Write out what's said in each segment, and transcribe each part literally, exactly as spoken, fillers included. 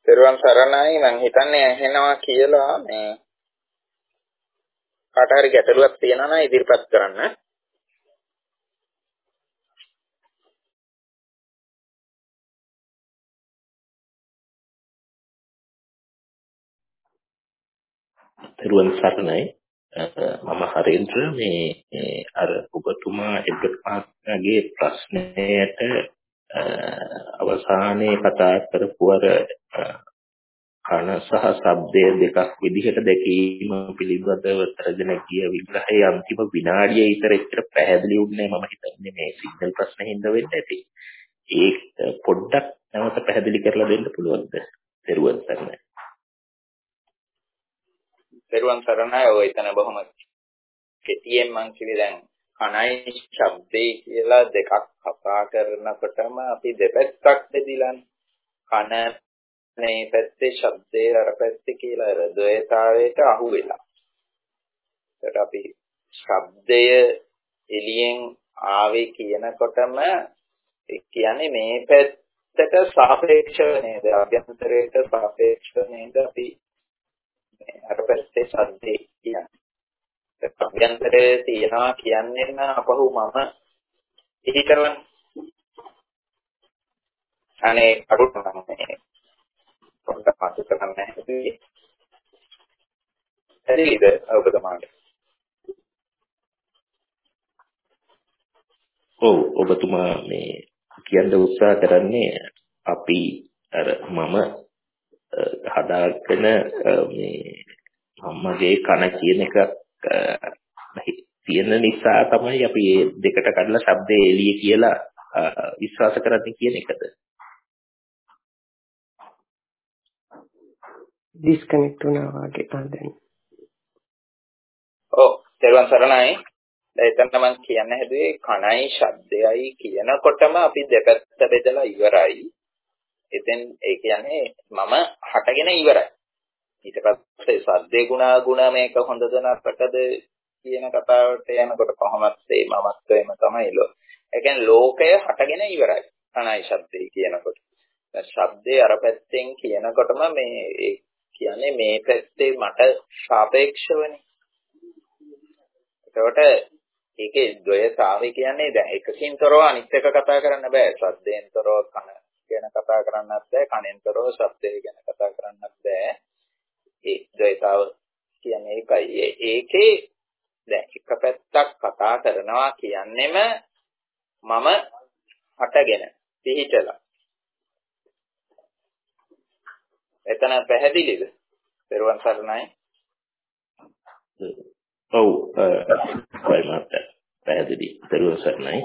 පෙරවන් සරණයි මං හිතන්නේ ඇහෙනවා කියලා මේ කාට හරි ගැටලුවක් තියෙනවා නම් ඉදිරිපත් කරන්න. පෙරවන් සරණයි මම හරේන්ද්‍ර මේ අර ඔබතුමා එඩ්වඩ් මහත්මයාගේ ප්‍රශ්නයට අවසානයේ කතා කරපු අර කන සහ ශබ්දය දෙකක් විදිහට දැකීම පිළිබඳව තරගෙන ගිය විග්‍රහයේ අන්තිම විනාඩිය විතර එච්චර පැහැදිලි වුණේ මම හිතන්නේ මේ සිග්නල් ප්‍රශ්නේ හින්දා වෙන්න ඇති. ඒක පොඩ්ඩක් නැවත පැහැදිලි කරලා දෙන්න පුළුවන්ද? පෙරවන් සරණයි. පෙරවන් සරණයි ඔය එතන බොහොම කෙටියෙන් මං කිව්වේ දැන් කනයි ශබ්දේ කියලා දෙකක් කතා කරනකොටම අපි දෙපැත්තක් බෙදිලානේ. කන මේ පැත්තේ ශබ්දේ අර පැත්තේ කියලා අර ද්වයතාවයට අහු වෙලා. ඒකට අපි ශබ්දය එළියෙන් ආවේ කියනකොටම ඒ කියන්නේ මේ පැත්තට සාපේක්ෂව නේද? අභ්‍යන්තරයට සාපේක්ෂව නේද අපි අර පැත්තේ ශබ්දේ කියන්නේ. ඒ අභ්‍යන්තරයේ තියනවා කියන්නේ නම් අපහු මම ඉහි කරන්නේ. අනේ අරුත් නම් මේ පොඩ්ඩක් පාසු කරන්න හැදුවේ. හරිද? ඔබතුමාට. ඔව් ඔබතුමා මේ කියන්න උත්සාහ කරන්නේ අපි අර මම හදාගෙන මේ මමගේ කන කියන එක තියෙන නිසා තමයි අපි මේ දෙකට කඩලා ශබ්දේ එළිය කියලා විශ්වාස කරන්නේ කියන එකද? ඩිස්කනෙක්ට් වුණා වගේ ආදෙන්. ඔව් තෙරුවන් සරණයි. එතන මම කියන්න හැදුවේ කණයි ශබ්දයයි කියනකොටම අපි දෙපැත්ත බෙදලා ඉවරයි. එතෙන් ඒ කියන්නේ මම හටගෙන ඉවරයි. ඊට පස්සේ සද්දේ ගුණා ගුණ මේක හොඳද නරකද කියන කතාවට යනකොට කොහොමද මේ මමත්වයම තමයි ලෝ. ඒ කියන්නේ ලෝකය හටගෙන ඉවරයි. කණයි ශබ්දේ කියනකොට. දැන් ශබ්දේ අර පැත්තෙන් කියනකොටම මේ ඒ කියන්නේ මේ පැත්තේ මට සාපේක්ෂවනේ. ඒකට ඒකේ ද්වයතාවය කියන්නේ දැන් එකකින් තොරව අනිත් එක කතා කරන්න බෑ. ශබ්දයෙන් තොරව කන ගැන කතා කරන්නත් බෑ. කනෙන් තොරව ශබ්දය ගැන කතා කරන්නත් බෑ. ඒ ද්වයතාව කියන්නේ ඒකයි. ඒකේ දැන් එක පැත්තක් කතා කරනවා කියන්නේම මම හටගෙන පිහිටලා. එතන පැහැදිලිද? පෙරවන් සරණයි. ඔව් වයිමත් පැහැදිලි. පෙරවන් සරණයි.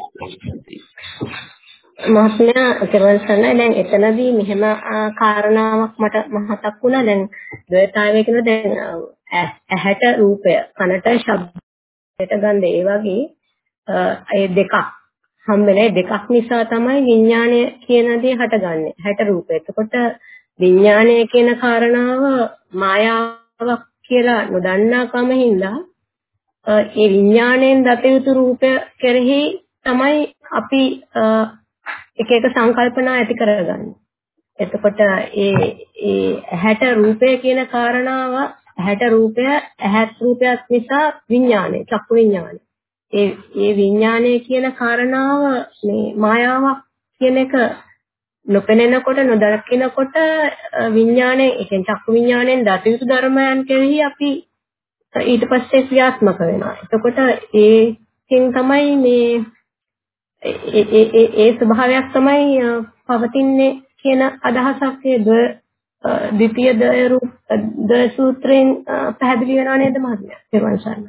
මහත්මයා පෙරවන් සරණයි. දැන් එතනදී මෙහෙම කාරණාවක් මට මතක් වුණා. දැන් ද්වයතාවය කියන දැන් ඇහැට රූපය, කනට ශබ්දයට ගන්ධ ඒ වගේ ඒ දෙකක් හම්බෙන්නේ දෙකක් නිසා තමයි විඥාණය කියන දේ හටගන්නේ. ඇහැට රූපය. එතකොට විඥාණය කියන කාරණාව මායාවක් කියලා නොදන්නා කම හින්දා ඒ විඥාණයෙන් දත යුතු රූපය කෙරෙහි තමයි අපි එක එක සංකල්පනා ඇති කරගන්නේ. එතකොට ඒ ඒ ඇහැට රූපය කියන කාරණාව ඇහැට රූපය ඇහත් රූපයක් නිසා විඥාණය චක්කු විඥාණය. ඒ ඒ විඥාණය කියන කාරණාව මේ මායාවක් කියන එක නොපෙනෙනකොට නොදකිනකොට විඥාණය ඒ කියන්නේ චක්කු විඥාණයෙන් දත යුතු ධර්මයන් කෙරෙහි අපි ඊට පස්සේ ක්‍රියාත්මක වෙනවා. එතකොට ඒකෙන් තමයි මේ ඒ ඒ ඒ ස්වභාවයක් තමයි පවතින්නේ කියන අදහසක් ඒ ද්විතීය ද්වය රූප ද්වය සූත්‍රයෙන් පැහැදිලි වෙනව නේද මහත්මයා? පෙරවන් සරණයි.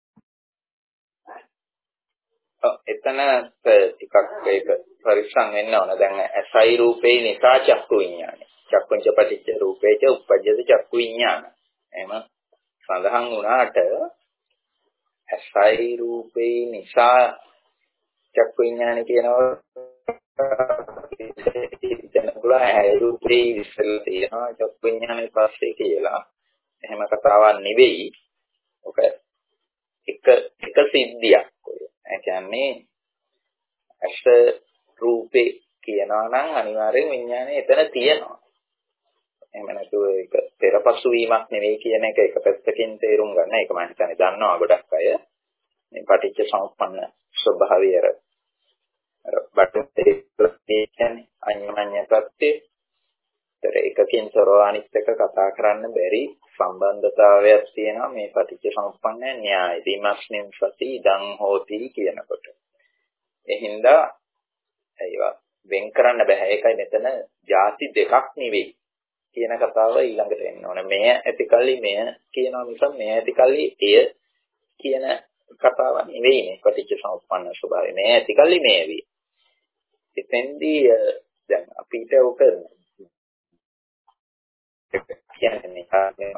ඔව් එතන ටිකක් ඒක පරිස්සම් වෙන්න ඕන. දැන් ඇසයි රූපේ නිසා චක්කු විඥානය. චක්කුංච පටිච්ච රූපේච උප්පජ්ජති චක්කු විඥාන. එහෙම සඳහන් වුණාට ඇසයි රූපේ නිසා චක්කු විඥාන කියනවා දැනගුණා ඇයි රූපේ ඉස්සෙල් තියෙනවා චක්කු විඥානේ පස්සේ කියලා. එහෙම කතාවක් නෙවෙයි. ඔක එක එක සිද්ධියක් ඔය. ඒ කියන්නේ ඇස රූපේ කියනවා නම් අනිවාර්යෙන් විඥානේ එතන තියෙනවා. එහෙම නැතුව ඒක පෙරපසු වීමක් නෙවෙයි කියන එක එක පැත්තකින් තේරුම් ගන්න. ඒක මම හිතන්නේ දන්නවා ගොඩක් අය. මේ පටිච්ච සමුප්පන්න ස්වභාවය අර අර බටේ කියන්නේ අඤ්ඤමඤ්ඤ ප්‍රත්‍ය. ඒතර එකකින් තොරව අනිත් එක කතා කරන්න බැරි සම්බන්ධතාවයක් තියෙනවා මේ පටිච්ච සමුප්පන්න න්‍යාය. දීමස්මින් සති ඉදං හෝති කියනකොට. එහින්දා ඒවා වෙන් කරන්න බෑ. ඒකයි මෙතන ಜಾති දෙකක් නෙවෙයි කියන කතාව ඊළඟට එන්න ඕන. මෙය ඇතිකල්ලි මෙය කියනවා මිස මෙය ඇතිකල්ලි එය කියන කතාව නෙවෙයි මේ පටිච්ච සමුප්පන්න ස්වභාවය. මෙය ඇතිකල්ලි මෙය වේ. එතෙන්දී දැන් අපිට උක කියන්නේ කාර්යය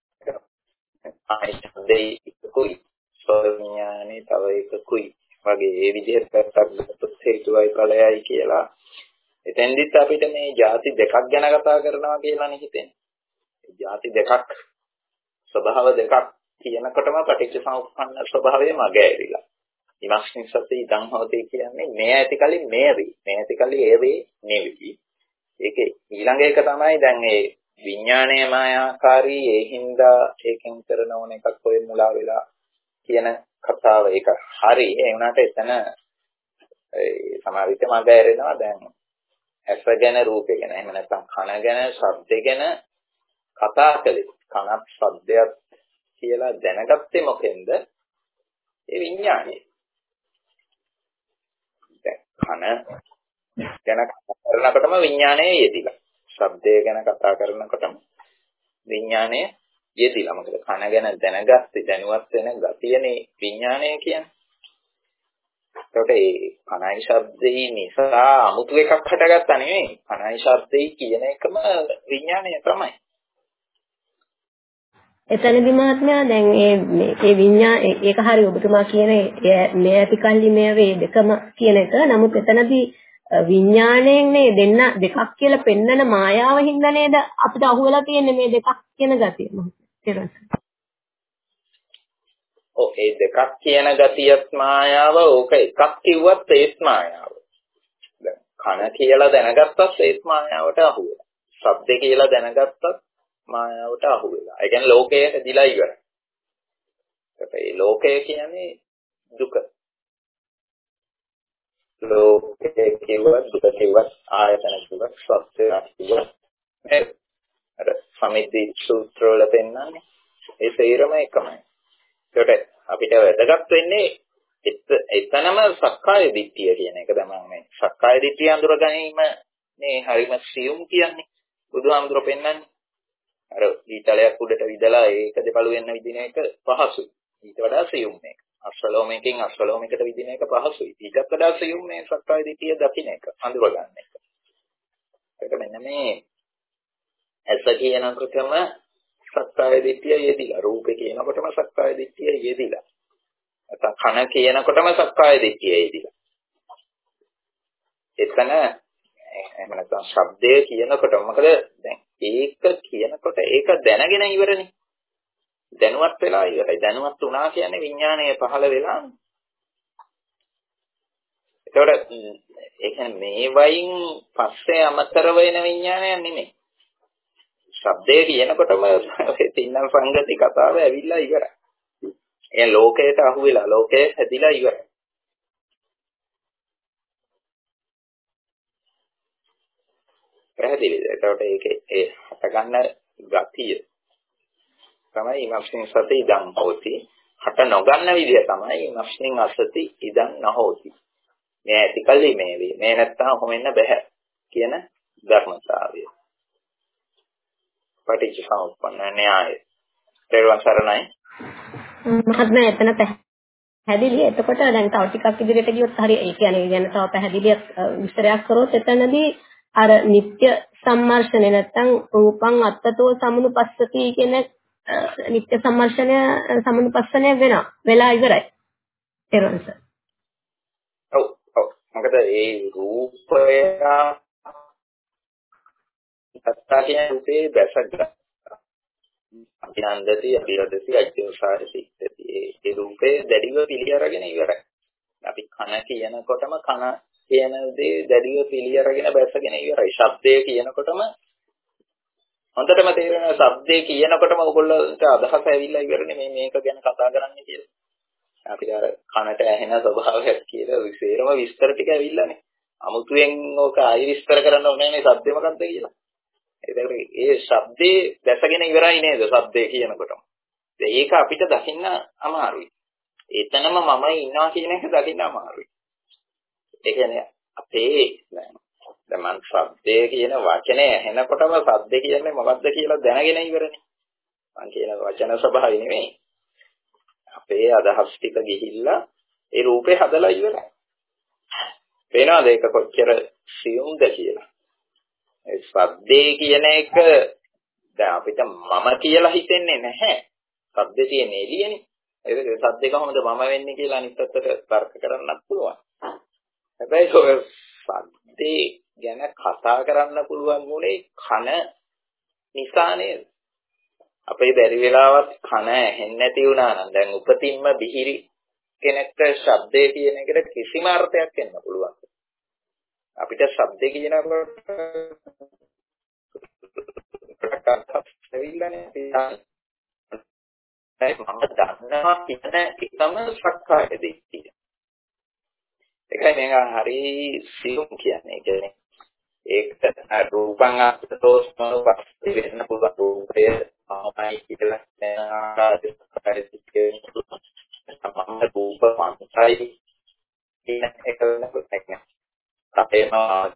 ආයිෂ්දේ කුයි සෝඥානේ තව එකකුයි වගේ ඒ විදිහට පැත්තක් හේතුවයි ඵලයයි කියලා. එතෙන්දිත් අපිට මේ ಜಾති දෙකක් ගැන කතා කරනවා කියලානේ හිතෙන්නේ. ಜಾති දෙකක් ස්වභාව දෙකක් කියනකොටම පටිච්ච සමුප්පන්න ස්වභාවය මග ඇරිලා. ඉමස්මින් සති ඉදං හෝති කියන්නේ මේ ඇතිකලි මේ වේ. මේ ඇතිකලි ඒ වේ නෙවෙයි. ඒකේ ඊළඟ එක තමයි දැන් මේ විඥානයේ මායාකාරී ඒ හින්දා ඒකෙන් කරන ඕන එකක් ඔය මුලා වෙලා කියන කතාව ඒක හරි. ඒ වුණාට එතන ඒ සමහර විට මග ඇරෙනවා දැන් ඇස ගැන රූපය ගැන එහෙම නැත්නම් කන ගැන ශබ්ද ගැන කතා කළේ. කනත් ශබ්දයක් කියලා දැනගත්තේ මොකෙන්ද? ඒ විඥානේ. දැන් කන ගැන කතා කරනකොටම විඥානයේ යෙදිලා. ශබ්දය ගැන කතා කරනකොටම විඥානයේ යෙදිලා. මොකද කන ගැන දැනගත්තේ දැනුවත් වෙන ගතියනේ විඥානය කියන්නේ. ඒකට ඒ කනයි ශබ්දේ නිසා 아무තු එකක් හටගත්තා නෙවෙයි. කනයි ශබ්දේ කියන එකම විඥානය තමයි. එතනදි මහත්මයා දැන් ඒ මේ විඤ්ඤා ඒක හරි ඔබතුමා කියන මේ ඇතිකල්ලි මේ වේ දෙකම කියන එක. නමුත් එතනදී විඥාණයෙන් මේ දෙන්න දෙකක් කියලා පෙන්නන මායාව හින්දා නේද අපිට අහුවෙලා තියෙන්නේ මේ දෙකක් කියන ගතිය මහත්මයා. ඔව් ඒ දෙකක් කියන ගතියත් මායාව. ඕක එකක් කිව්වත් ඒත් මායාව. දැන් කන කියලා දැනගත්තත් ඒත් මායාවට අහුවෙලා. ශබ්ද කියලා දැනගත්තත් මායාවට අහු වෙලා. ඒ කියන්නේ ලෝකයේ ඇදිලා ඉවරයි. ඒ ලෝකය කියන්නේ දුක. ලෝකයේ කියවත් දුක කියවත් ආයතන කියවත් සත්‍යයක් කියවත් අර සමිති සූත්‍ර වල පෙන්නන්නේ ඒ තේරම එකමයි. ඒකට අපිට වැදගත් වෙන්නේ එතනම සක්කාය දිට්ඨිය කියන එක තමයි මේ සක්කාය දිට්ඨිය අඳුර ගැනීම මේ හරිම සියුම් කියන්නේ. බුදුහාමුදුරුවෝ පෙන්නන්නේ අර ඊතලයක් උඩට විදලා ඒක දෙපළ වෙන්න විදින එක පහසුයි. ඊට වඩා සියුම් මේක. අශ්වලෝමයකින් අශ්වලෝමයකට විදින එක පහසුයි. ඊටත් වඩා සියුම් මේ සක්කාය දිට්ඨිය දකින්න එක, අඳුර ගන්න එක. ඒක මෙන්න මේ ඇස කියනකොටම සක්කාය දිට්ඨිය යෙදිලා, රූපේ කියනකොටම සක්කාය දිට්ඨිය යෙදිලා. නැත්නම් කන කියනකොටම සක්කාය දිට්ඨිය යෙදිලා. එතන එහෙම නැත්නම් ශබ්දය කියනකොට මොකද දැන් ඒක කියනකොට ඒක දැනගෙන ඉවරනේ. දැනුවත් වෙලා ඉවරයි. දැනුවත් වුණා කියන්නේ විඥානය පහළ වෙලා. ඒතකොට ඒ කියන්නේ මේ වයින් පස්සේ අමතර වෙන විඥානයක් නෙමෙයි. ශබ්දය කියනකොටම තින්න සංගති කතාව ඇවිල්ලා ඉවරයි. ඒ ලෝකයට අහු වෙලා ලෝකයේ හැදිලා ඉවරයි. පැහැදිලිද? එතකොට ඒකේ ඒ හටගන්න ගතිය තමයි ඉමස්මින් සති ඉදං හෝති. හට නොගන්න විදිය තමයි ඉමස්මින් අසති ඉදං නහෝති. මේ ඇතිකල්ලි මේ වේ. මේ නැත්තම් හොෙන්න බෑ කියන ධර්මතාවය. පටිච්ච සමුප්පන්න න්‍යාය. පෙරවන් සරණයි. මහත්මයා එතන පැහැදිලි. එතකොට දැන් තව ටිකක් ඉදිරියට ගියොත් හරි ඒ කියන්නේ ගැන තව පැහැදිලියක් විස්තරයක් කරොත් එතනදී අර නිත්‍ය සම්මර්ෂණය නැත්තම් රූපං අත්තතෝ සමනුපස්සති කියන නිත්‍ය සම්මර්ෂණය සමනුපස්සනය වෙනවා. වෙලා ඉවරයි. එරොන්ස. ඔව් ඔව්. මොකද ඒ රූපය අත්තා කියන රූපේ දැසගත්තා. අභිනන්දති අභිරදති අජ්ජෝසාරති. ඒ රූපේ දැඩිව පිළි අරගෙන ඉවරයි. අපි කන කියනකොටම කන කියන දේ දැඩිව පිළි අරගෙන බැසගෙන ඉවරයි. ශබ්දය කියනකොටම හොඳටම තේරෙනවා ශබ්දේ කියනකොටම ඔයගොල්ලන්ට අදහස ඇවිල්ලා ඉවරනේ මේ මේක ගැන කතා කරන්න කියලා. අපි අර කනට ඇහෙන ස්වභාවයක් කියලා විශේෂම විස්තර ටික ඇවිල්ලානේ. අමුතුවෙන් ඕක ආයෙ විස්තර කරන්න ඕනේ නේ ශබ්දේ මොකක්ද කියලා. ඒකට ඒ ශබ්දේ දැසගෙන ඉවරයි නේද ශබ්දේ කියනකොටම. ඒක අපිට දකින්න අමාරුයි. එතනම මම ඉන්නවා කියන එක දකින්න අමාරුයි. ඒ කියන්නේ අපේ දැන් මම ශබ්දේ කියන වචනේ ඇහෙනකොටම ශබ්දේ කියන්නේ මොකක්ද කියලා දැනගෙන ඉවරනේ. මම කියන වචන ස්වභාවය නෙමෙයි. අපේ අදහස් ටික ගිහිල්ලා ඒ රූපේ හදලා ඉවරයි. වෙනවාද ඒක කොච්චර සියුම්ද කියලා. ඒ ශබ්දේ කියන එක දැන් අපිට මම කියලා හිතෙන්නේ නැහැ. ශබ්දේ තියෙන එළියනේ. ඒක ශබ්දේ කොහොමද මම වෙන්නේ කියලා අනිත් පැත්තට තර්ක කරන්නත් පුළුවන්. හැබැයි ඔය ශබ්දේ ගැන කතා කරන්න පුළුවන් උනේ කන නිසා නේද? අපේ බැරි වෙලාවත් කන ඇහෙන්නේ නැති වුණා නම් දැන් උපතින්ම බිහිරි කෙනෙක්ට ශබ්දේ කියන එකට කිසිම අර්ථයක් එන්න පුළුවන්. අපිට ශබ්දේ කියනකොට ප්‍රකාශවිල්ලනේ ඒ මම දන්නවා කියන එකම සක්කාය දිට්ඨිය. ඒකයි මේක හරි සියුම් කියන්නේ. ඒ කියන්නේ ඒක රූපං අත්දෝස්මන වස්තු වෙන්න පුළුවන් රූපය ආමයි කියලා දැන ආකාරයට පරිච්ඡේදයෙන් සම්ම රූප මන්ත්‍රයි කියන එක වෙනකොට නැහැ. අපේම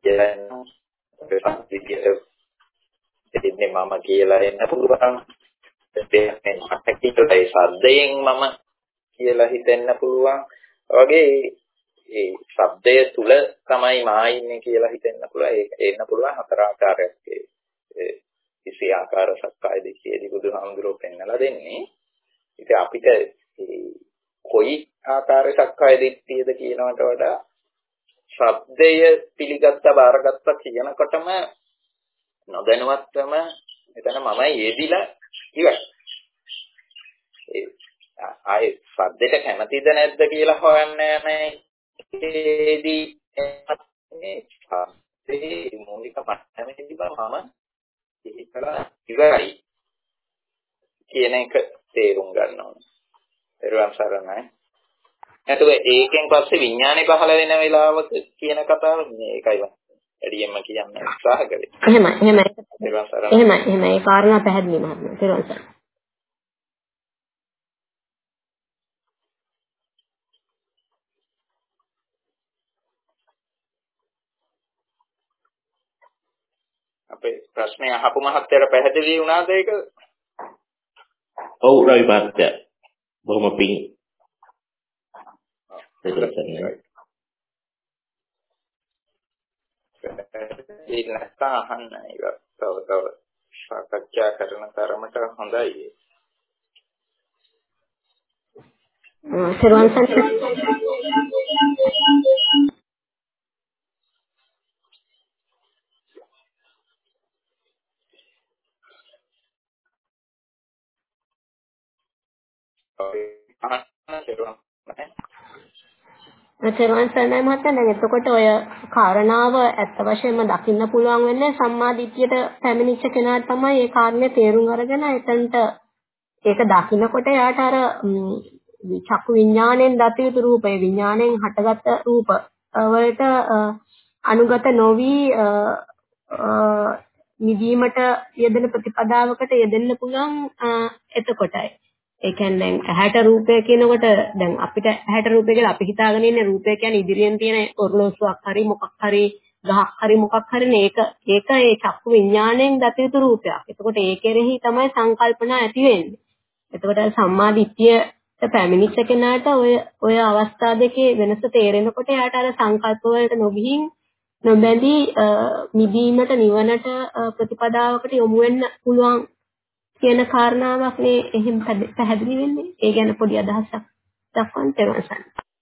කියන දෙන්නේ මම කියලා එන්න පුළුවන්. දෙන්නේ මට කියලා ඒ ශබ්දයෙන් මම කියලා හිතෙන්න පුළුවන්. වගේ ඒ ශබ්දය තුල තමයි මා ඉන්නේ කියලා හිතෙන්න පුළුවන්. ඒක එන්න පුළුවන් හතර ආකාරයක්. ඒ කිසි ආකාර සක්කාය දිට්ඨියදී බුදුහාමුදුරුවෝ පෙන්නලා දෙන්නේ. ඉතින් අපිට කොයි ආකාර සක්කාය දිට්ඨියද කියනවට වඩා ශබ්දය පිළිගත්ත බාරගත්ත කියනකොටම නොදැනුවත්වම එතන මම යෙදිලා ඉවරයි. ඒ ආයේ ශබ්දයට කැමතිද නැද්ද කියලා හොයන්නේ නැහැ. ඒදී මේ ශබ්දේ මූලික මට්ටමේදී මම ඉහිකලා ඉවරයි කියන එක තේරුම් ගන්න ඕනේ. පෙරවන් සරණයි. එතකොට ඒකෙන් පස්සේ විඥානේ පහළ වෙන වෙලාවක කියන කතාව මේකයි වැඩියෙන්ම කියන්න උත්සාහ කරේ. එහෙමයි එහෙමයි. එහෙමයි එහෙමයි. ඒ කාරණා පැහැදිලි මහත්මයා. පෙරවන් සරණයි. අපේ ප්‍රශ්නේ අහපු මහත්තයාට පැහැදිලි වුණාද ඒක? ඔව් රවි මහත්තයා. බොහොම පිං. ඒක නැත්නම් අහන්න ඒක තව තව සාකච්ඡා කරන තරමට හොඳයි. පෙරවන් සරණයි. තෙරුවන් සරණයි මහත්තයා. දැන් එතකොට ඔය කාරණාව ඇත්ත වශයෙන්ම දකින්න පුළුවන් වෙන්නේ සම්මාදිට්ඨියට පැමිණිච්ච කෙනාට තමයි ඒ කාරණේ තේරුම් අරගෙන එතනට ඒක දකින්නකොට යාට අර චක්කු විඥාණයෙන් දත යුතු රූපය විඥාණයෙන් හටගත් රූප වලට අනුගත නොවි නිදීමට යෙදෙන ප්‍රතිපදාවකට යෙදෙන්න පුළුවන් එතකොටයි. ඒ කියන්නේ ඇහැට රූපය කියනකොට දැන් අපිට ඇහැට රූපය කියලා අපි හිතාගෙන ඉන්නේ රූපය කියන්නේ ඉදිරියෙන් තියෙන ඔරලෝසුවක් හරි මොකක් හරි ගහක් හරි මොකක් හරි නේ ඒක ඒක ඒ චක්කු විඥාණයෙන් දත යුතු රූපයක්. එතකොට ඒ කෙරෙහි තමයි සංකල්පනා ඇති වෙන්නේ. එතකොට සම්මා දිට්ඨියට පැමිණිච්ච කෙනාට ඔය ඔය අවස්ථා දෙකේ වෙනස තේරෙනකොට එයාට අර සංකල්ප වලට නොගිහින් නොබැඳී නිදීමට නිවනට ප්‍රතිපදාවකට යොමු වෙන්න පුළුවන් කියන කාරණාවක් නේ එහෙම පැහැදිලි වෙන්නේ. ඒ ගැන පොඩි අදහසක් දක්වන්න තේරෙනවා.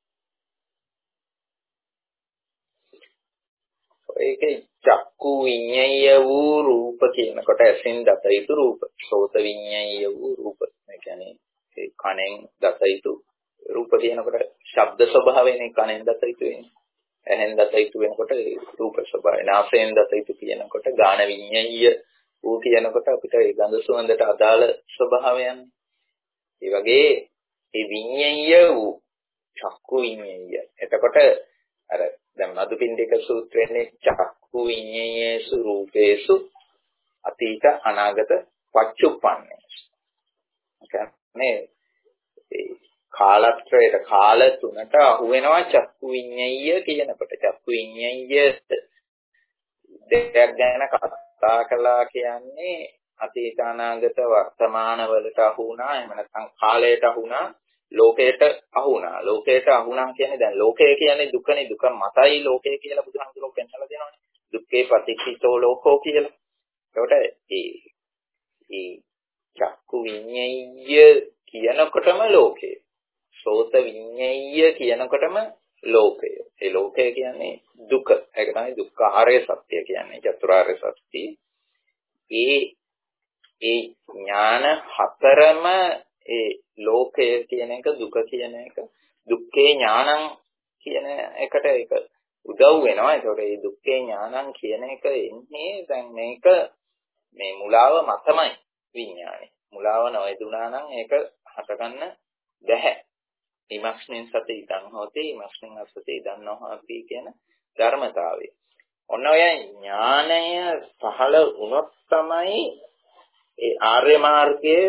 ඒකේ චක්කු විඤ්ඤය වූ රූප කියනකොට ඇසෙන් දත යුතු රූප, සෝත විඤ්ඤය වූ රූප. ඒ කියන්නේ ඒ කනෙන් දත යුතු රූප කියනකොට ශබ්ද ස්වභාවයනේ කනෙන් දත යුතු වෙන්නේ. ඇහෙන් දත යුතු වෙනකොට රූප ස්වභාවය. නාසයෙන් දත යුතු කියනකොට ගාන විඤ්ඤය ඌ කියනකොට අපිට ඒ ගඳ සුවඳට අදාළ ස්වභාවයන්. ඒ වගේ ඒ විඤ්ඤාය වූ චක්කු විඤ්ඤාය. එතකොට අර දැන් මදුපිණ්ඩික සූත්‍රයේ චක්කු විඤ්ඤායේසු රූපේසු අතීත අනාගත පච්චුප්පන්නේ. කියන්නේ ඒ කාලත්‍රයට කාල තුනට අහු වෙනවා චක්කු විඤ්ඤාය කියනකොට. චක්කු විඤ්ඤාය දෙයක් ගැන කතා කළා කියන්නේ අතීත අනාගත වර්තමාන වලට අහු වුණා. එහෙම නැත්නම් කාලයට අහු වුණා. ලෝකයට අහු වුණා. ලෝකයට අහු වුණා කියන්නේ දැන් ලෝකය කියන්නේ දුකනේ. දුක මතයි ලෝකය කියලා බුදුහාමුදුරුවෝ පෙන්නලා දෙනවනේ. දුක්ඛේ පටිච්චිතෝ ලෝකෝ කියලා. ඒකට ඒ ඒ චක්කු විඤ්ඤාය කියනකොටම ලෝකය. සෝත විඤ්ඤාය කියනකොටම ලෝකය. ඒ ලෝකය කියන්නේ දුක. ඒක තමයි දුක්ඛාරය සත්‍ය කියන්නේ. චතුරාර්ය සත්‍ය. ඒ ඒ ඥාන හතරම ඒ ලෝකය කියන එක දුක කියන එක දුක්ඛේ ඥානං කියන එකට ඒක උදව් වෙනවා. ඒතකොට මේ දුක්ඛේ ඥානං කියන එක එන්නේ දැන් මේක මේ මුලාව මතමයි විඥානේ. මුලාව නොයදුනා නම් ඒක හටගන්න බැහැ. ඉමස්මින් සති ඉදන් හොති ඉමස්මින් අසති ඉදන් නොහොති කියන ධර්මතාවය. ඔන්න ඔය ඥානය පහළ වුණොත් තමයි ඒ ආර්ය මාර්ගයේ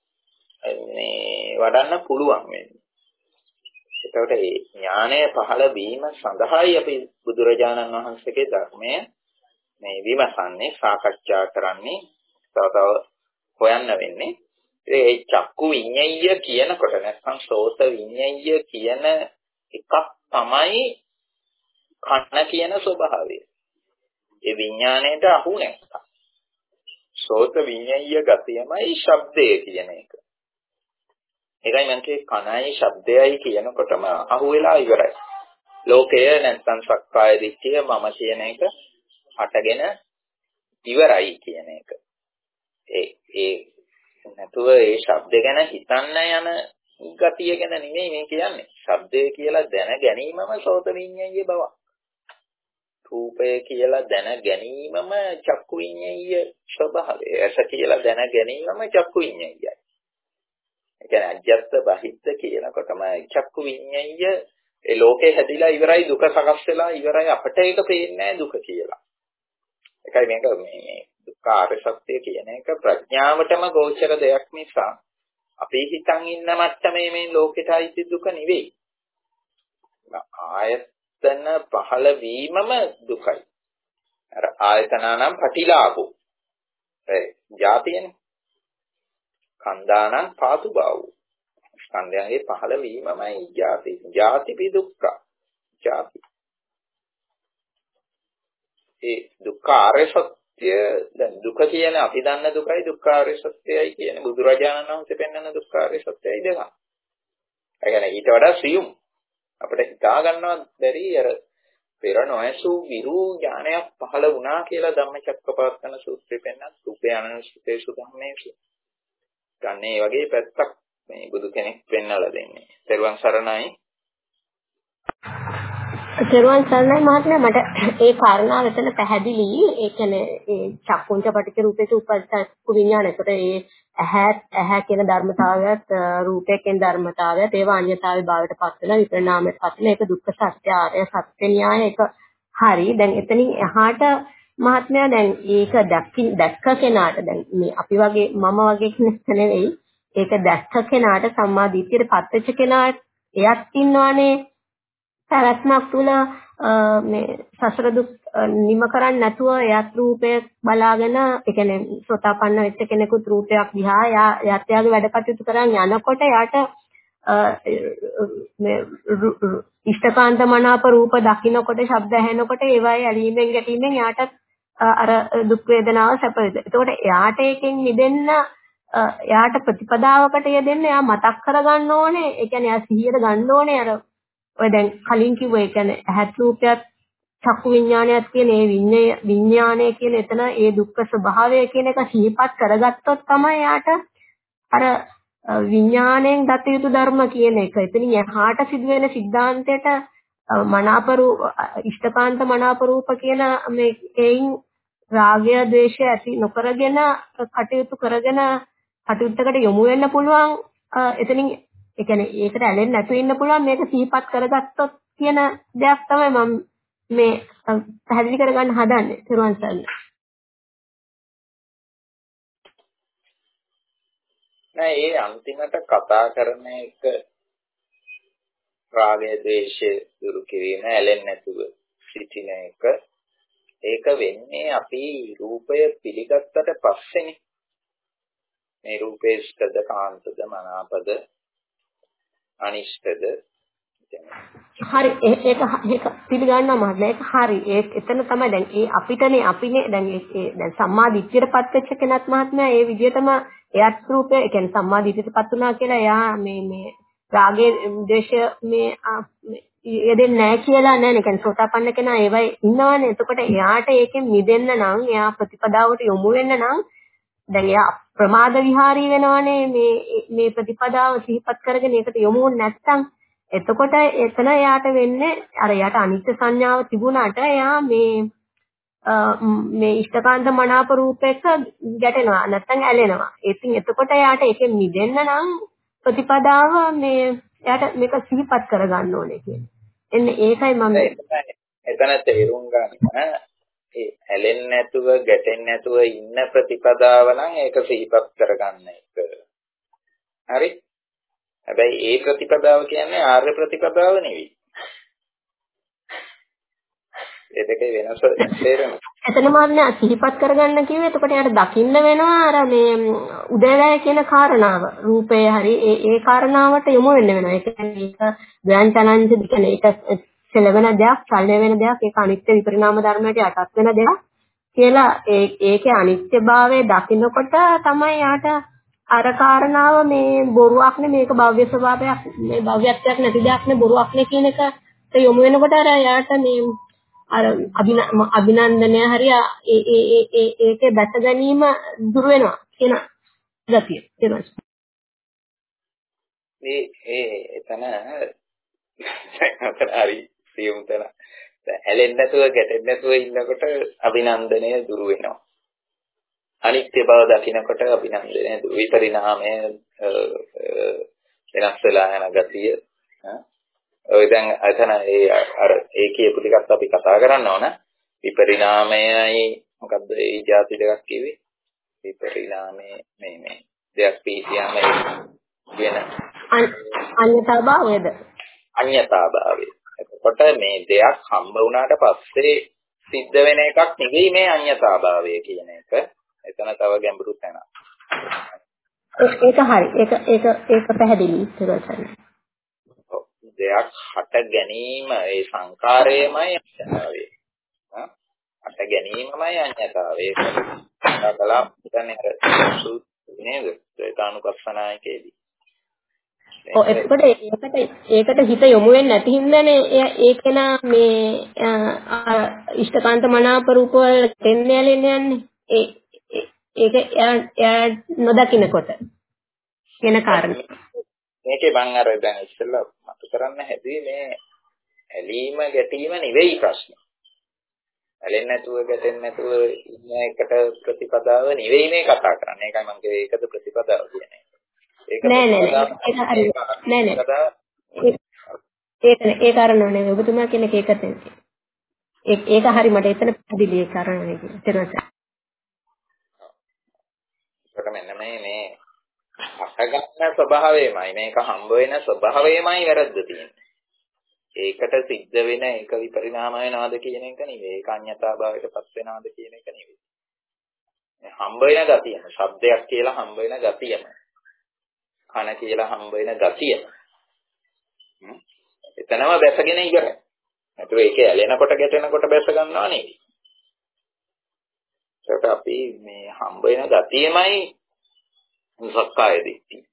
මේ වඩන්න පුළුවන් වෙන්නේ. ඒකට මේ ඥානය පහළ වීම සඳහායි අපි බුදුරජාණන් වහන්සේගේ ධර්මය මේ විමසන්නේ, සාකච්ඡා කරන්නේ, තව තව හොයන්න වෙන්නේ. ඒ චක්කු විඤ්ඤාය කියනකොට නැත්නම් සෝත විඤ්ඤාය කියන එකක් තමයි කන කියන ස්වභාවය. ඒ විඥාණයට අහු නැත්නම් සෝත විඤ්ඤාය ගතියමයි ශබ්දය කියන එක. ඒකයි මම කියේ කනයි ශබ්දයයි කියනකොටම අහු වෙලා ඉවරයි. ලෝකය නැත්නම් සක්කාය දිට්ඨිය මම කියන එක හටගෙන ඉවරයි කියන එක. ඒ ඒ නැතුව ඒ ශබ්ද ගැන හිතන්න යන ගතිය ගැන නෙමෙයි මේ කියන්නේ. ශබ්දය කියලා දැන ගැනීමම සෝත විඤ්ඤාය බව. රූපය කියලා දැන ගැනීමම චක්කු විඤ්ඤාය ස්වභාවය. ඇස කියලා දැන ගැනීමම චක්කු විඤ්ඤායයි. ඒ කියන්නේ අජ්ජත් බහිද්ද කියනකොටම චක්කු විඤ්ඤාය ඒ ලෝකේ හැදිලා ඉවරයි, දුක සකස් වෙලා ඉවරයි, අපිට ඒක පේන්නේ නැහැ දුක කියලා. ඒකයි මේක මේ දුක්ඛ ආර්ය සත්‍ය කියන එක ප්‍රඥාවටම ගෝචර දෙයක් නිසා අපි හිතන් ඉන්න මට්ටමේ මේ ලෝකෙට අයිති දුක නෙවෙයි. ආයතන පහළ වීමම දුකයි. අර ආයතනානම් පටිලාභෝ. ඒ જાතියනේ. කන්දානම් පාතු බාවෝ. ස්කන්ධයන්ගේ පහළ වීමමයි ಜಾති. ಜಾතිපි දුක්ඛ. ಜಾති. ඒ දුක්ඛ ආර්ය සත්‍ය දැන් දුක කියන අපි දන්න දුකයි දුක්ඛ ආර්ය සත්‍යයි කියන්නේ බුදුරජාණන් වහන්සේ පෙන්වන දුක්ඛ ආර්ය සත්‍යයි දෙක. ඒ කියන්නේ ඊට වඩා සියුම් අපිට හිතා ගන්නවත් බැරි අර පෙර නොඇසූ විරු ඥානයක් පහළ වුණා කියලා ධම්මචක්කපවත්තන සූත්‍රය පෙන්නන රූපේ අනනුසුතේසු ධම්මේසු. ගන්න මේ වගේ පැත්තක් මේ බුදු කෙනෙක් පෙන්වලා දෙන්නේ. ත්‍රිවන් සරණයි. ත්‍රිවන් සරණයි මහත්මයා, මට ඒ කාරණාව එතන පැහැදිලි. ඒ කියන්නේ ඒ චක්කුංච පටිච්ච රූපේසු උපස්සක්ඛු විඥානයකට ඒ ඇහැ ඇහැ කියන ධර්මතාවයත් රූපය කියන ධර්මතාවයත් ඒවා අන්‍යතාවේ භාවයට පත් වෙලා විපරිණාමයට පත් වෙන ඒක දුක්ඛ සත්‍ය ආර්ය සත්‍ය න්‍යාය ඒක හරි. දැන් එතනින් එහාට මහත්මයා දැන් ඒක දැක්කි දැක්ක කෙනාට දැන් මේ අපි වගේ මම වගේ කෙනෙක් නෙවෙයි, ඒක දැක්ක කෙනාට සම්මා දිට්ඨියට පත් වෙච්ච කෙනාට එයත් ඉන්නවනේ පැවැත්මක් තුල මේ සසර දුක් නිම කරන්නේ නැතුව එයත් රූපය බලාගෙන ඒ කියන්නේ සෝතාපන්න වෙච්ච කෙනෙකුත් රූපයක් දිහා යාත් යාගේ වැඩ කටයුතු කරන් යනකොට යාට මේ ඉෂ්ඨකාන්ත මනාප රූප දකින්නකොට ශබ්ද ඇහෙනකොට ඒවායේ ඇලීමෙන් ගැටීමෙන් යාට අර දුක් වේදනාව සැප වේද. එතකොට යාට එකෙන් මිදෙන්න යාට ප්‍රතිපදාවකට යෙදෙන්න යා මතක් කරගන්න ඕනේ. ඒ කියන්නේ යා සිහියට ගන්න ඕනේ අර ඔය දැන් කලින් කිව්ව ඒ කියන්නේ ඇහත් රූපයත් චක්කු විඥානයත් කියන ඒ විඥානය කියන එතන ඒ දුක්ඛ ස්වභාවය කියන එක සිහිපත් කරගත්තොත් තමයි යාට අර විඥාණයෙන් දත යුතු ධර්ම කියන එක. එතනින් එහාට සිදුවෙන સિદ્ધාන්තයට මනාප රූප ඉෂ්ඨකාන්ත මනාප රූප කියන මේ එයින් රාගය ද්වේෂය ඇති නොකරගෙන කටයුතු කරගෙන කටයුත්තකට යොමු වෙන්න පුළුවන් එතනින් ඒ කියන්නේ ඒකට ඇලෙන්නේ නැතුව ඉන්න පුළුවන් මේක සිහිපත් කරගත්තොත් කියන දෙයක් තමයි මම මේ පැහැදිලි කරගන්න හදන්නේ තිරුවන් සරණයි. නෑ ඒ අන්තිමට කතා කරන එක රාගය ද්වේෂය දුරු කිරීම ඇලෙන්නේ නැතුව සිටින එක ඒක වෙන්නේ අපි රූපය පිළිගත්තට පස්සේනේ. මේ රූපේ ඉෂ්ටද කාන්තද මනාපද අනිෂ්ටද හරි ඒක ඒක පිළිගන්නවා මහත්මයා ඒක හරි ඒක එතන තමයි දැන් ඒ අපිටනේ අපිනේ දැන් ඒ දැන් සම්මා දිට්ඨියටපත් වෙච්ච කෙනත් මහත්මයා ඒ විදිහටම එයත් රූපය ඒ කියන්නේ සම්මා දිට්ඨියටපත් වුණා කියලා එයා මේ මේ රාගයේ දේශය මේ යෙදෙන්නේ නැහැ කියලා නෑ නේ කියන්නේ සෝතාපන්න කෙනා ඒවයි ඉන්නවනේ එතකොට එයාට ඒකෙන් මිදෙන්න නම් එයා ප්‍රතිපදාවට යොමු වෙන්න නම් දැන් එයා ප්‍රමාද විහාරී වෙනවනේ මේ මේ ප්‍රතිපදාව සිහිපත් කරගෙන ඒකට යොමු වුනේ නැත්නම් එතකොට එතන එයාට වෙන්නේ අර එයාට අනිත්‍ය සංඥාව තිබුණාට එයා මේ මේ ඉෂ්ඨකාන්ත මනාප රූපයක ගැටෙනවා නැත්නම් ඇලෙනවා. ඉතින් එතකොට එයාට ඒකෙන් මිදෙන්න නම් ප්‍රතිපදාව මේ එයාට මේක සිහිපත් කරගන්න ඕනේ කියන්නේ. එන්නේ ඒකයි මම එතන තේරුම් ගන්න ඒ ඇලෙන්නේ නැතුව ගැටෙන්නේ නැතුව ඉන්න ප්‍රතිපදාව නම් ඒක සිහිපත් කරගන්න එක. හරි? හැබැයි ඒ ප්‍රතිපදාව කියන්නේ ආර්ය ප්‍රතිපදාව නෙවෙයි. ඒ දෙකේ වෙනස තේරෙනවා. එතනම අන්නේ සිහිපත් කරගන්න කිව්වේ එතකොට යාට දකින්න වෙනවා අර මේ උදේවැය කියන කාරණාව. රූපේ හරි ඒ ඒ කාරණාවට යොමු වෙන්න වෙනවා. ඒ කියන්නේ ඒක ව්‍යංජනංජ කියන්නේ ඒක සෙලවෙන දෙයක්, චලනය වෙන දෙයක්, ඒක අනිත්‍ය විපරිණාම ධර්මයට යටත් වෙන දෙයක් කියලා ඒ ඒකේ අනිත්‍යභාවය දකින්නකොට තමයි යාට අර කාරණාව මේ බොරුවක් නේ මේක භව්‍ය ස්වභාවයක් මේ භව්‍යත්වයක් නැති දෙයක් නේ බොරුවක් නේ කියන එකට යොමු වෙනකොට අර යාට මේ අර අභිනන්දනය හරි ඒ ඒ ඒ ඒකේ දැක ගැනීම දුර වෙනවා කියන ගතිය ඒක මේ ඒ එතන හරි සියුම් තන ඇලෙන්නේ නැතුව ගැටෙන්නේ නැතුව ඉන්නකොට අභිනන්දනය දුර වෙනවා. අනිත්‍ය බව දකිනකොට අභිනන්දනය දුර විපරිණාමය වෙනස් වෙලා යන ගතිය ඔය දැන් අතන ඒ අර ඒ කියපු ටිකත් අපි කතා කරන්න ඕන විපරිණාමයයි මොකද්ද ඒ જાති දෙකක් කිව්වේ විපරිණාමය මේ මේ දෙයක් පිටියම කියන අඤ්ඤතාභාවයද අඤ්ඤතාභාවය. එතකොට මේ දෙයක් හම්බ වුණාට පස්සේ සිද්ධ වෙන එකක් නෙවෙයි මේ අඤ්ඤතාභාවය කියන එක. එතන තව ගැඹුරු තැනක්. ඒක හරි. ඒක ඒක ඒක පැහැදිලි කරගන්න. දෙයක් හට ගැනීම ඒ සංකාරයමයි අඤ්ඤතාවය. හට ගැනීමමයි අඤ්ඤතාවය. ඒක කතා කියන්නේ අර සූත් නේද? ඒකානුපස්සනායකේදී. ඔව් එතකොට ඒකට ඒකට හිත යොමු වෙන්නේ නැති හින්දානේ ඒකේන මේ ඉෂ්ඨකාන්ත මනාප රූප වල දෙන්නේ යන්නේ ඒ ඒක එයා නොදකින්නකොට වෙන කාරණා. මේකේ මම අර දැන් ඉස්සෙල්ලා මතු කරන්න හැදුවේ මේ ඇලීම ගැටීම නෙවෙයි ප්‍රශ්නේ. ඇලෙන්නේ නැතුව ගැටෙන්නේ නැතුව ඉන්න එකට ප්‍රතිපදාව නෙවෙයි මේ කතා කරන්නේ. ඒකයි මම කිව්වේ ඒකද ප්‍රතිපදාව කියන්නේ. ඒක නෑ නෑ ඒක හරි නෑ නෑ ඒක ඒ කාරණා නෙවෙයි ඔබතුමා කියන එක ඒකට ඒක ඒක හරි මට එතන පැහැදිලි ඒ කාරණා නෙවෙයි ඊට මෙන්න මේ මේ හටගන්න ස්වභාවයමයි මේක හම්බ වෙන ස්වභාවයමයි වැරද්ද තියෙන්නේ. ඒකට සිද්ධ වෙන එක විපරිණාම වෙනවද කියන එක නෙවෙයි. ඒක අඤ්ඤතාභාවයටපත් වෙනවද කියන එක නෙවෙයි. මේ හම්බ වෙන ගතියම, ශබ්දයක් කියලා හම්බ වෙන ගතියම, කන කියලා හම්බ වෙන ගතියම. එතනම බැසගෙන ඉවරයි. ඒතර ඒකේ ඇලෙනකොට ගැටෙනකොට බැස ගන්නවා නෙවෙයි. ඒක අපි මේ හම්බ වෙන ගතියමයි සක්කාය දිට්ඨිය.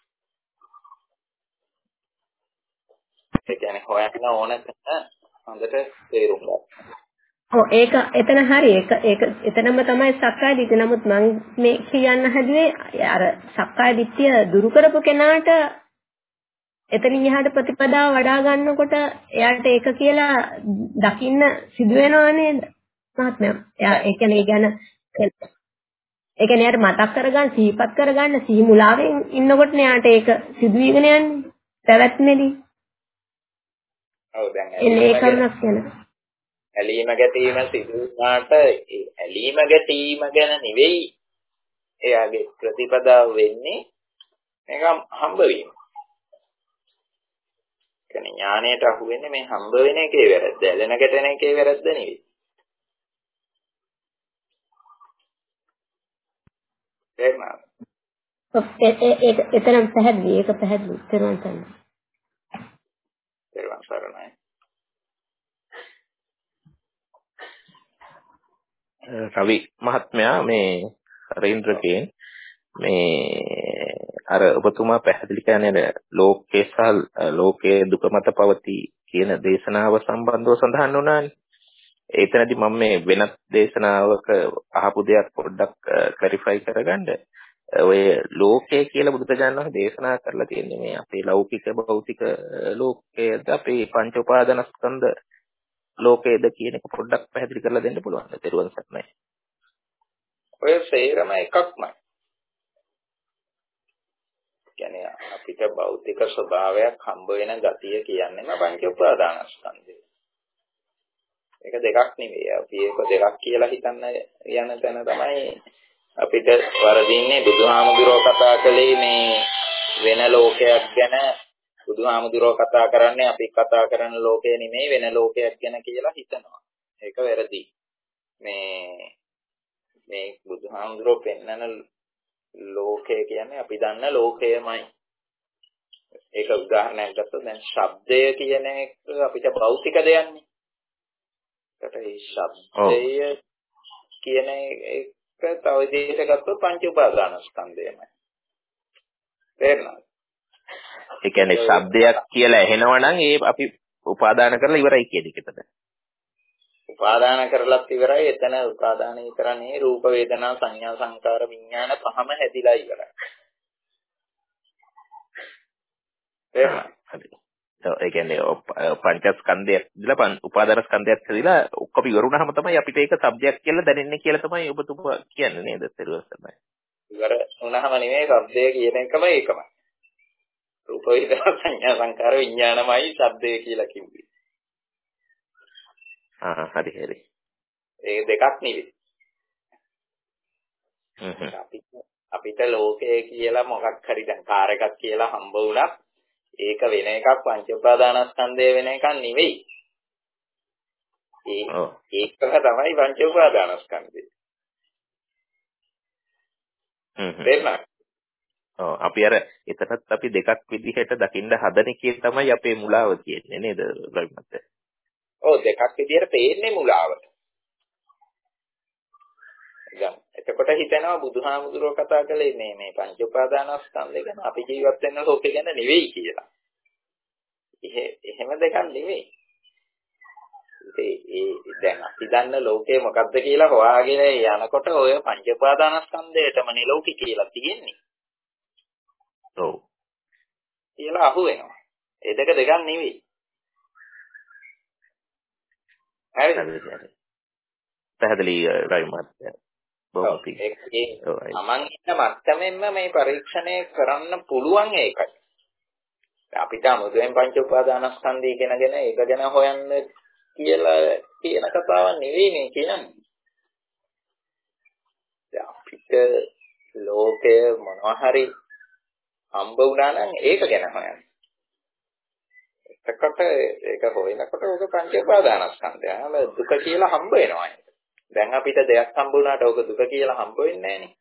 ඒ කියන්නේ හොයන්න ඕන තැන හොඳට තේරුම් ගන්න. ඔව් ඒක එතන හරි ඒක ඒක එතනම තමයි සක්කාය දිට්ඨිය. නමුත් මම මේ කියන්න හැදුවේ අර සක්කාය දිට්ඨිය දුරු කරපු කෙනාට එතනින් එහාට ප්‍රතිපදාව වඩා ගන්නකොට එයාට ඒක කියලා දකින්න සිදු වෙනව නේද? මහත්මයා. එයා ඒ කියන්නේ ගැන ඒ කියන්නේ යාට මතක් කරගන්න සිහිපත් කරගන්න සිහි මුලාවෙන් ඉන්නකොටනේ යාට ඒක සිදුවීගෙන යන්නේ. පැවැත්මේදී. ඔව් දැන් ඒ කරුණක් කියන. ඇලීම ගැටීම සිදු වුණාට ඇලීම ගැටීම ගැන නෙවෙයි එයාගේ ප්‍රතිපදාව වෙන්නේ මේක හම්බ වීම. කියන්නේ ඥාණයට අහු වෙන්නේ මේ හම්බ වෙන එකේ වැරද්ද. ඇලෙන ගැටෙන එකේ වැරද්ද නෙවෙයි. එහෙමයි. ඔව් ඒ ඒ එතරම් පැහැදිලි ඒක පැහැදිලි තේරුම් ගන්න. තේරුම් ගන්නයි. රවි මහත්මයා මේ රේන්ද්‍රකේන් මේ අර ඔබතුමා පැහැදිලි කරන්නේ ලෝකේ සහ ලෝකයේ දුක මත පවති කියන දේශනාව සම්බන්ධව සඳහන් වුණානේ. එතනදී මම මේ වෙනත් දේශනාවක අහපු දෙයක් පොඩ්ඩක් ක්ලැරිෆයි කරගන්න. ඔය ලෝකය කියලා බුදුරජාණන් වහන්සේ දේශනා කරලා තියෙන්නේ මේ අපේ ලෞකික භෞතික ලෝකයේද අපේ පංච උපාදානස්කන්ධ ලෝකයේද කියන එක පොඩ්ඩක් පැහැදිලි කරලා දෙන්න පුළුවන්ද? තෙරුවන් සරණයි. ඔය සේරම එකක්මයි. කියන්නේ අපිට භෞතික ස්වභාවයක් හම්බ වෙන ගතිය කියන්නේම පංච උපාදානස්කන්ධය. ඒක දෙකක් නෙවෙයි. අපි ඒක දෙකක් කියලා හිතන්න යන තැන තමයි අපිට වරදින්නේ. බුදුහාමුදුරුවෝ කතා කළේ මේ වෙන ලෝකයක් ගැන. බුදුහාමුදුරුවෝ කතා කරන්නේ අපි කතා කරන ලෝකය නෙමෙයි වෙන ලෝකයක් ගැන කියලා හිතනවා. ඒක වැරදි. මේ මේ බුදුහාමුදුරුවෝ පෙන්නන ලෝකය කියන්නේ අපි දන්න ලෝකයමයි. ඒක උදාහරණයක් ගත්තොත් දැන් ශබ්දය කියන එක අපිට භෞතික දෙයක්නේ. ඒකට මේ ශබ්දය කියන එක තව විදිහට ගත්තොත් පංච උපාදානස්කන්ධයමයි. තේරෙනවද? ඒ කියන්නේ ශබ්දයක් කියලා ඇහෙනවා නම් ඒ අපි උපාදාන කරලා ඉවරයි කියන එකද? උපාදාන කරලත් ඉවරයි. එතන උපාදානය කරන්නේ රූප වේදනා සංඥා සංකාර විඥාන පහම හැදිලා ඉවරයි. හරි. ඒ කියන්නේ පංචස්කන්ධයක් දිලා උපාදාන ස්කන්ධයක් හැදිලා ඔක්කොම ඉවරුනහම තමයි අපිට ඒක શબ્දයක් කියලා දැනෙන්නේ කියලා තමයි ඔබතුමා කියන්නේ නේද? තේරුවස්සමයි. ඉවර වුණාම නෙමෙයි શબ્දය කියන එකම ඒකමයි. රූප වේදනා සංඥා සංකාර විඥානමයි શબ્දය කියලා කිව්වේ. ආ හරි හරි. ඒ දෙකක් නෙවෙයි. හ්ම් අපිට අපිට ලෝකය කියලා මොකක් හරි දැන් කාර් එකක් කියලා හම්බ වුණා. ඒක වෙන එකක් පංච උපාදානස්කන්ධය වෙන එකක් නෙවෙයි. ඒ ඒක තමයි පංච උපාදානස්කන්ධය. හ්ම් හ්ම්. ඔව් අපි අර එතනත් අපි දෙකක් විදිහට දකින්න හදන එකේ තමයි අපේ මුලාව තියෙන්නේ නේද රවිමත්? ඔව් දෙකක් විදිහට පේන්නේ මුලාවට. දැන් එතකොට හිතෙනවා බුදුහාමුදුරුවෝ කතා කළේ මේ මේ පංච උපාදානස්කන්ධය ගැන අපි ජීවත් වෙන ලෝකේ ගැන නෙවෙයි කියලා. එහෙ එහෙම දෙකක් නෙවෙයි. ඒ ඒ දැන් අපි දන්න ලෝකේ මොකද්ද කියලා හොයාගෙන යනකොට ඔය පංච උපාදානස්කන්ධයටමනේ ලෝකේ කියලා තියෙන්නේ. ඔව්. කියලා අහු වෙනවා. ඒ දෙක දෙකක් නෙවෙයි. හරිද? හරි. පැහැදිලි රවිමත්. බොහොම පිං. ඒකේ තමන් ඉන්න මට්ටමෙන්ම මේ පරීක්ෂණය කරන්න පුළුවන් ඒකයි. අපිට අමුතුවෙන් පංච උපාදානස්කන්ධය ඉගෙනගෙන ඒක ගැන හොයන්න කියලා කියන කතාවක් නෙවෙයි මේ කියන්නේ. අපිට ලෝකය මොනවා හරි හම්බ වුණා නම් ඒක ගැන හොයන්න. එතකොට ඒක හොයනකොට ඔක පංච උපාදානස්කන්ධය. දුක කියලා හම්බ වෙනවා. දැන් අපිට දෙයක් හම්බ වුණාට ඔක දුක කියලා හම්බ වෙන්නේ නැහනේ.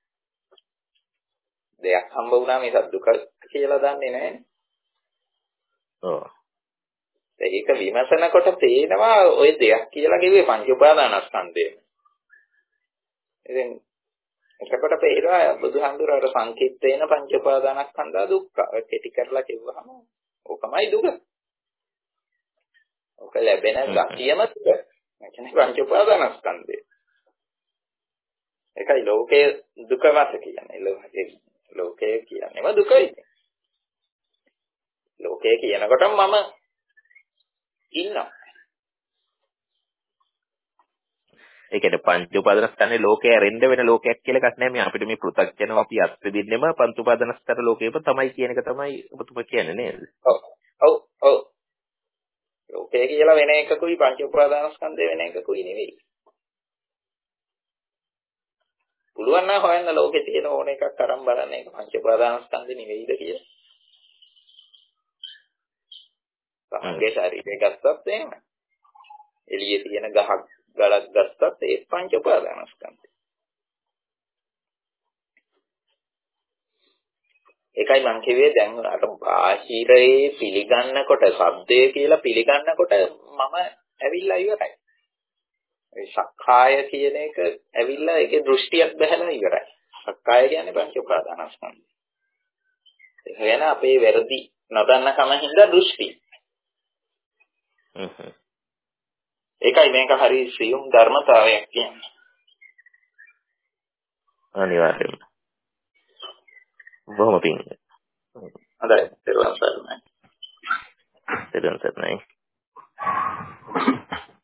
දෙයක් හම්බ වුණා මේක දුක කියලා දන්නේ නැහනේ. ඔව්. ඒක විමසනකොට තේනවා ඔය දෙයක් කියලා කිව්වේ පංච උපාදානස්කන්ධය. ඉතින් එතකොට පේනවා බුදුහාමුදුරුවෝ සංකීර්තේන පංච උපාදානස්කන්ධා දුක්ඛ. ඔය කෙටි කරලා කිව්වහම ඕකමයි දුක. ඕක ලැබෙන ගතියම දුක. ඒ කියන්නේ පංච උපාදානස්කන්ධය. ඒකයි ලෝකයේ දුක වාස කියන්නේ. ලෝකයේ ලෝකයේ කියන්නේම දුකයි. ලෝකයේ කියනකොට මම ඉන්නවා. ඒ කියන්නේ පංච උපාදානස්කන්ධේ ලෝකේ ඇරෙන්න වෙන ලෝකයක් කියලා එකක් නැහැ. මේ අපිට මේ පෘථග්ජනව අපි අත්විඳින්නෙම පංච උපාදානස්කන්ධ ලෝකේම තමයි කියන එක තමයි ඔබතුමා කියන්නේ නේද? ඔව් ඔව් ඔව් ලෝකය කියලා වෙන එකකුයි පංච උපාදානස්කන්ධය වෙන එකකුයි නෙවෙයි. පුළුවන් නම් හොයන්න ලෝකේ තියෙන ඕන එකක් අරන් බලන්න ඒක පංච උපාදානස්කන්ධ නෙවෙයිද කියලා. තමන්ගේ ශරීරය ගත්තත් එහෙම. එළියේ තියෙන ගහක් ගලක් ගත්තත් ඒ පංච උපාදානස්කන්ධය. ඒකයි මං කිව්වේ දැන් අර බාහිරේ පිළිගන්නකොට සබ්දය කියලා පිළිගන්නකොට මම ඇවිල්ලා ඉවරයි. ඒ සක්කාය කියන එක ඇවිල්ලා ඒකේ දෘෂ්ටියක් බහැලා ඉවරයි. සක්කාය කියන්නේ පංච උපාදානස්කන්ධය. ඒක ගැන අපේ වැරදි නොදන්න කම හින්දා දෘෂ්ටි. හ්ම්. ඒකයි මේක හරි සියුම් ධර්මතාවයක් කියන්නේ. අනිවාර්යයෙන්ම. බොහොම පිං. හොඳයි. ඊට පස්සේ දෙන්න සර්ණයි.